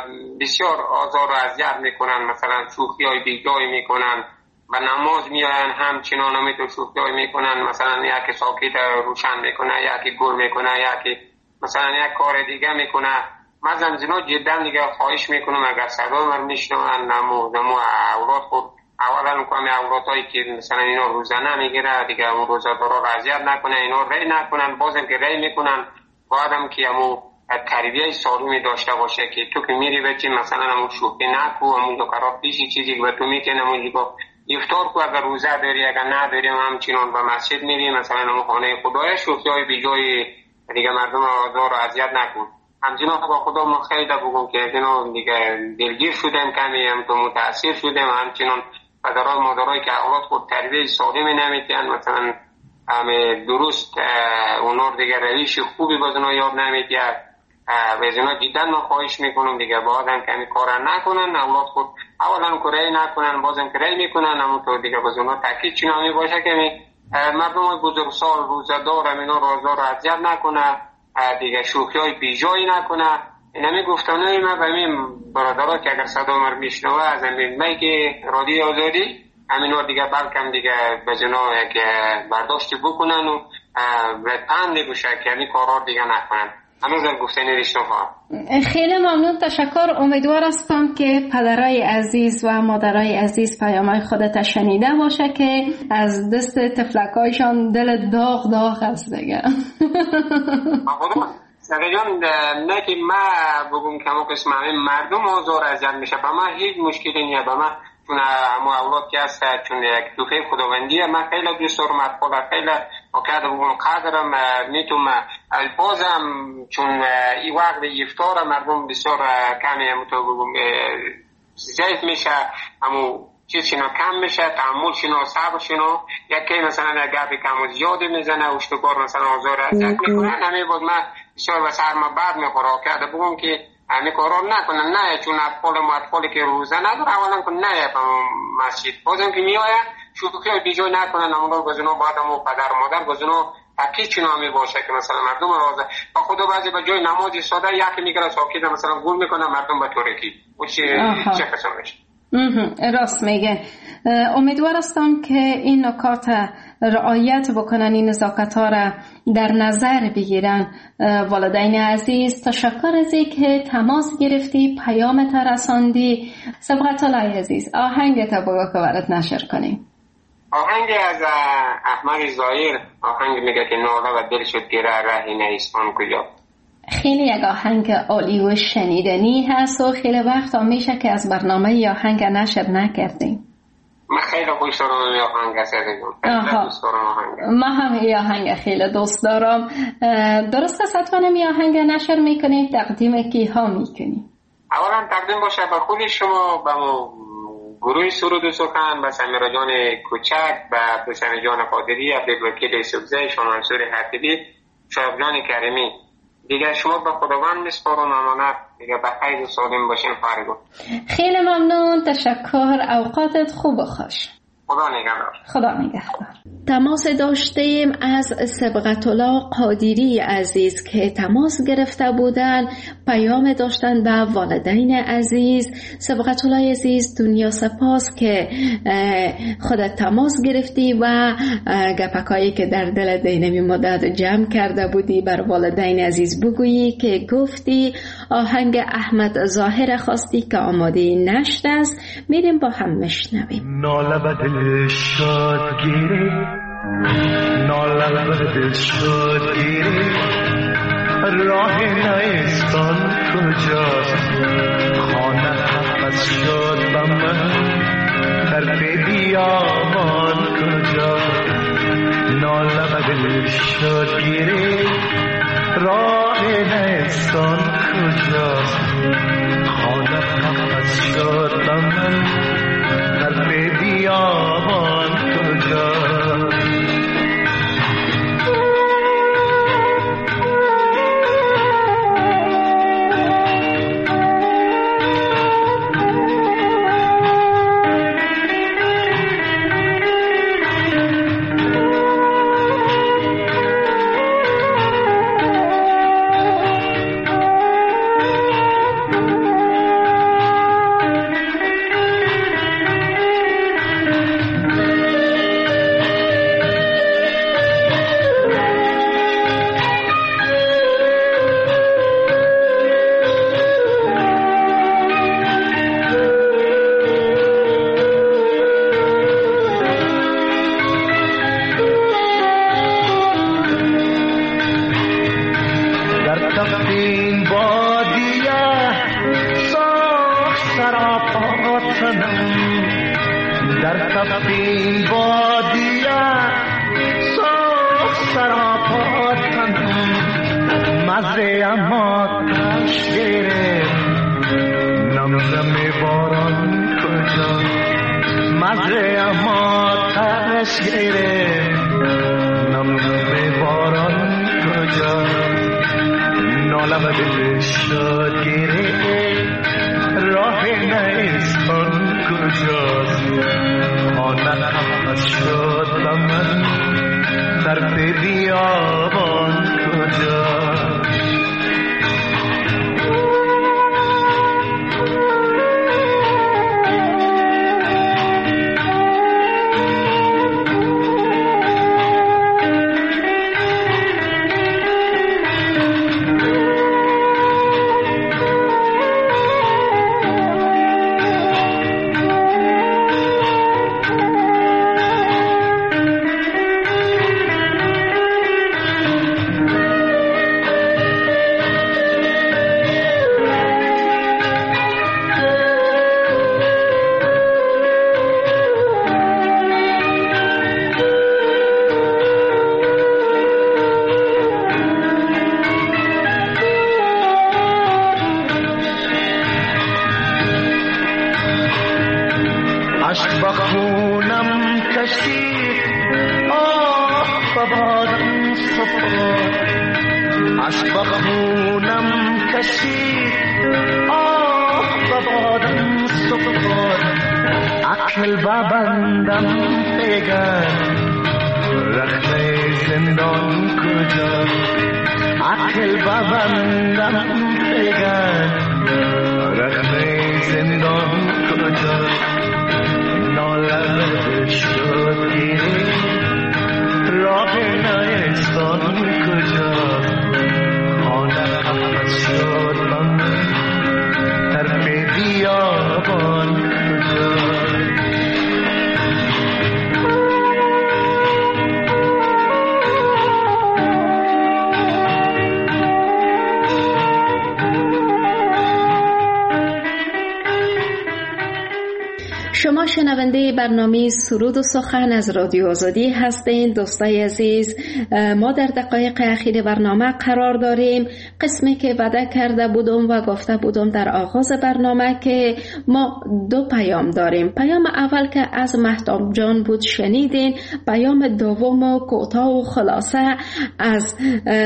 بسیار آزار و اذیت میکنن، مثلا شوخی های بیجای میکنن، به نماز میاین همچنان همیتون شوخی های میکنن، مثلا یکی ساکت روشن میکنه، یکی گل میکنه، یکی مثلا یک کار دیگه میکنه. من زمزینا جدا دیگه خواهش میکنم اگر صدا من میشنون نمو نمو اولاد خود اولا کمی اولادهایی که مثلا اینا روزه نمیگیره دیگه اون روزه دارا رضایت نکنه، اینا ری نکنن، بازم که ری میکنن بعدم که همون تربیه سالمی داشته باشه که تو که میری بچین مثلا همون شوخی نکو، همون دو قرار پیشی چیزی که به تو میکنه همون دیگه افطار کو، اگر روزه داری اگر نداری همچنان به مسجد میری مثلا همون خانه خدای شوخی های بی جای دیگه مردم آزار و اذیت نکن. همچنان با خدا ما خیلی بگم که اینا دیگه دلگیر شدیم، کمی هم تو متاثر شدیم، همچنان پدرای مادرای که اولاد خود تربیه سالمی نمیتین مثلا همه درست اونا دیگه روش خوبی باز اونا یاد نمیتین و از اینا جدا ما خواهش میکنم دیگه بعدم کمی کار نکنن، اولاد خود اولا کاری نکنن بازم کاری میکنن، همونطور دیگه باز اونا تاکید چنامی باشه که مردم بزرگسال روزدار اینا رازدار اذیت نکنه، دیگه شوخی های بیجایی نکنه. این همی گفتانه ما به همین برادرها که اگر صدا مر میشنوه از همین می که رادی آزادی همین ها دیگه بلکم دیگه به جناه که برداشتی بکنن و به پنده گوشه که همین کارها دیگه نکنن. هنوز گفتنی ریشنوها. خیلی ممنون، تشکر. امیدوار هستم که پدرای عزیز و مادرای عزیز پیامای خودت شنیده باشه که از دست تفلکایشان دل داغ داغ است دیگه. سرجان نه که ما بگم که همون قسم همین مردم آزار اذیت میشه، با ما هیچ مشکلی نیه، با ما چون همون اولاد که هست چون یک توفیق خداوندیه من خیلی دوست دارم اطفال خیلی اکاد بگم قدرم میتونم بازم چون این وقت افطار مردم بسیار کمی همونطور بگم ضعیف میشه، همون چیز شنا کم میشه، تعامل شنا صبر شنا یکی مثلا گپی کم و زیادی میزنه اشتبار مثلا آزار اذیت میکنن، همین بود من بسیار و سر ما بعد میخوره کرده بگم که همین کارا نکنن، نه چون اطفال ما اطفالی که روزه نداره اولا کن نه مسجد بازم که میآین شوخی های بیجای نکنن، اونها گزینو بعد همون پدر و مادر گزینو تاکید چنامی باشه که مثلا مردم رازه با خدا بعضی به جای نمازی ساده یکی میگره ساکت مثلا گول میکنه مردم به طوری و چه چه قسم میشه. راست میگه. امیدوار هستم که این نکات رعایت بکنن، این نزاکت ها را در نظر بگیرن. والدین عزیز تشکر از اینکه تماس گرفتی، پیام تا رساندی. سبقت الله عزیز آهنگ تا بگو که برات نشر کنیم. آهنگ از احمد ظاهر، آهنگ میگه که ناله و دل شد گره رهی نیستان کجا. خیلی یک آهنگ عالی و شنیدنی هست و خیلی وقت میشه که از برنامه ی آهنگ نشر نکردیم. من خیلی خوش دارم این آهنگ هست. ما هم این آهنگ خیلی دوست دارم. درست است حتما این آهنگ نشر میکنیم، تقدیم کی ها میکنیم؟ اولا تقدیم باشه به خود شما، به گروه سرود و سخن، به سمیرا جان کوچک، به سمیرا جان قادری، عبدالوکیل سبزه، شاهنشور حفیدی، شایب جان کریمی. دیگه شما به خداوند میسپارم امانت، دیگه به خیر و سالم باشین فرگو. خیلی ممنون، تشکر، اوقاتت خوب و خوش. خدا نگهدار. خدا نگهدار. تماس داشتیم از سبقت الله قادری عزیز که تماس گرفته بودن، پیام داشتن به والدین عزیز. سبقت الله عزیز دنیا سپاس که خودت تماس گرفتی و گپکایی که در دل دینمی مدت جمع کرده بودی بر والدین عزیز بگویی که گفتی آهنگ احمد ظاهر خواستی که آماده نشت است. میریم با هم مشنویم. ناله به دل شد گیره، ناله به دل شد گیره، راه نیستان کجاست، خانه حفظ شد به من در بیابان دل شد گیری راه نیستان کجاست خانه قفص شد من در بیابان کجاست شما شنونده برنامه سرود و سخن از رادیو آزادی هستین. دوستای عزیز، ما در دقایق اخیر برنامه قرار داریم. قسمی که وعده کرده بودم و گفته بودم در آغاز برنامه که ما دو پیام داریم. پیام اول که از مهتاب جان بود شنیدین. پیام دوم و کوتاه و خلاصه از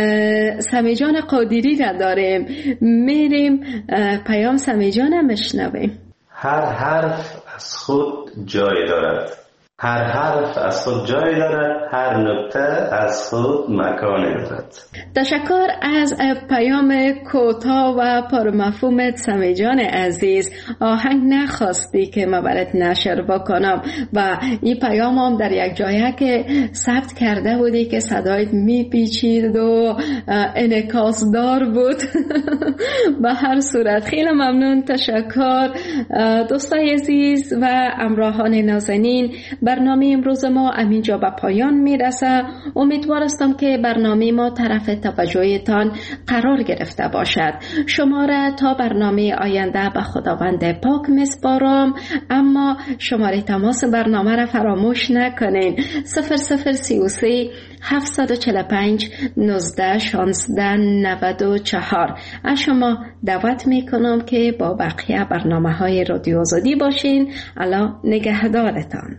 سمی جان قادری را داریم. میریم پیام سمی جان مشنویم. هر حرف از خود جای دارد، هر حرف از خود جای دارد، هر نکته از خود مکانی دارد. تشکر از پیام کوتاه و پرمفهومت سمی جان عزیز. آهنگ نخواستی که من برات نشر بکنم و این پیام هم در یک جایه که ثبت کرده بودی که صدایت میپیچید و انعکاس دار بود. به هر صورت خیلی ممنون. تشکر دوستای عزیز و همراهان نازنین. برنامه امروز ما همینجا به پایان میرسه. امیدوار هستم که برنامه ما طرف توجهتان قرار گرفته باشد. شما را تا برنامه آینده به خداوند پاک میسپارم، اما شماره تماس برنامه را فراموش نکنین: صفر صفر سی و سه هفتصد و چهل و پنج نوزده شانزده نود و چهار. از شما دعوت میکنم که با بقیه برنامه های رادیو آزادی باشین. الله نگهدارتان.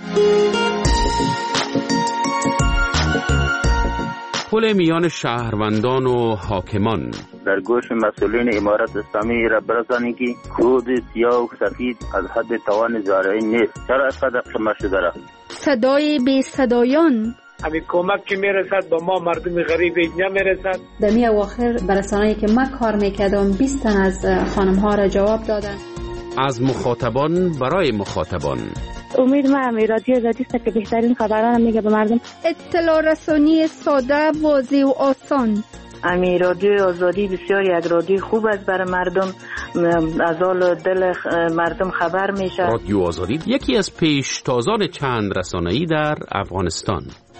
پل میان شهروندان و حاکمان. در گوش مسئولین امارت اسلامی را برسانی که کود سیاه و سفید از حد توان زارعین نیست. چرا اینقدر شما شده را؟ صدای بی صدایان. همین کمک که میرسد با ما مردم غریب اینجا میرسد. در می اواخر برسانه‌ای که من کار میکردم بیست تن از خانم ها را جواب دادن. از مخاطبان برای مخاطبان. امید ما همی رادیو آزادی است که بهترین خبران میگه به مردم. اطلاع رسانی ساده، واضح و آسان. امی رادیو آزادی بسیار یک رادیو خوب است برای مردم، از حال دل مردم خبر میشه. رادیو آزادی یکی از پیشتازان چند رسانه‌ای در افغانستان.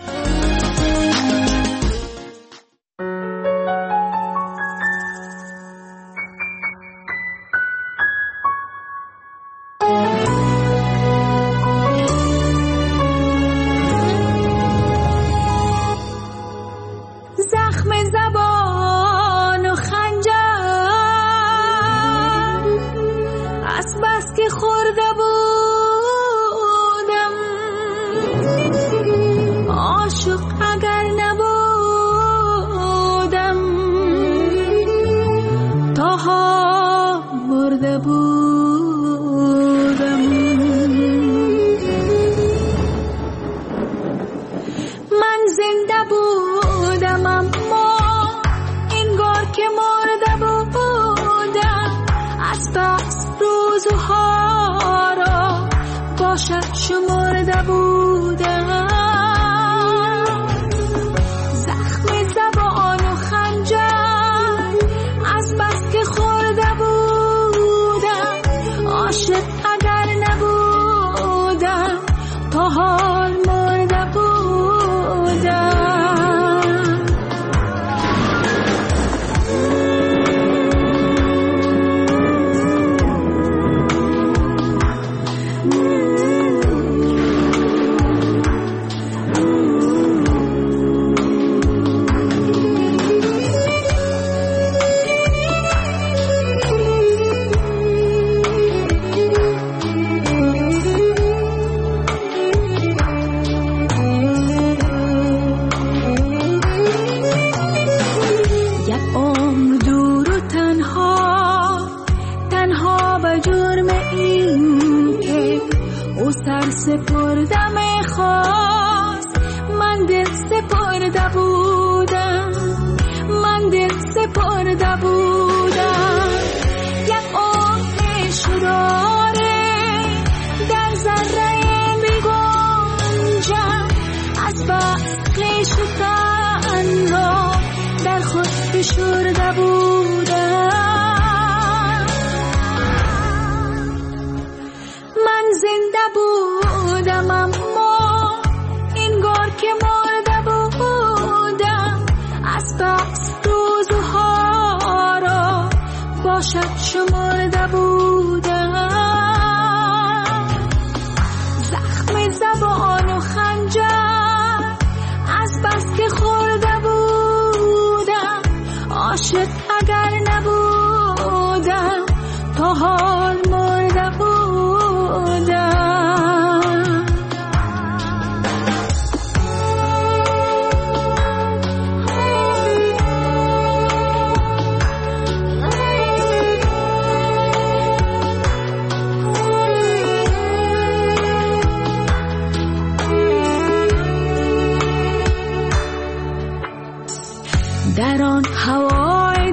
در آن هوای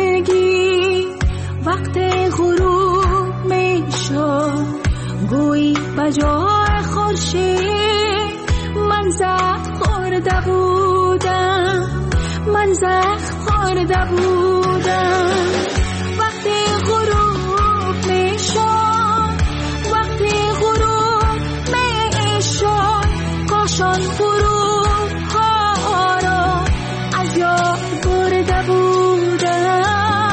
دلگی وقت غروب می شد، گویی بجای خورشید من زخم خورده بودم، من زخم خورده بودم. وقتی غروب می شد، وقتی غروب می شد چون غروب ها را از یاد برده بودم.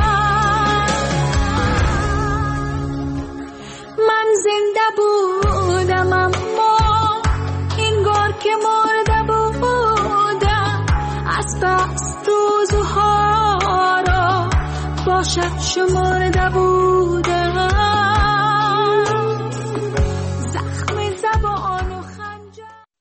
من زنده بودم اما انگار که مرده بودم. از بس روزها را باشد شمرده بودم.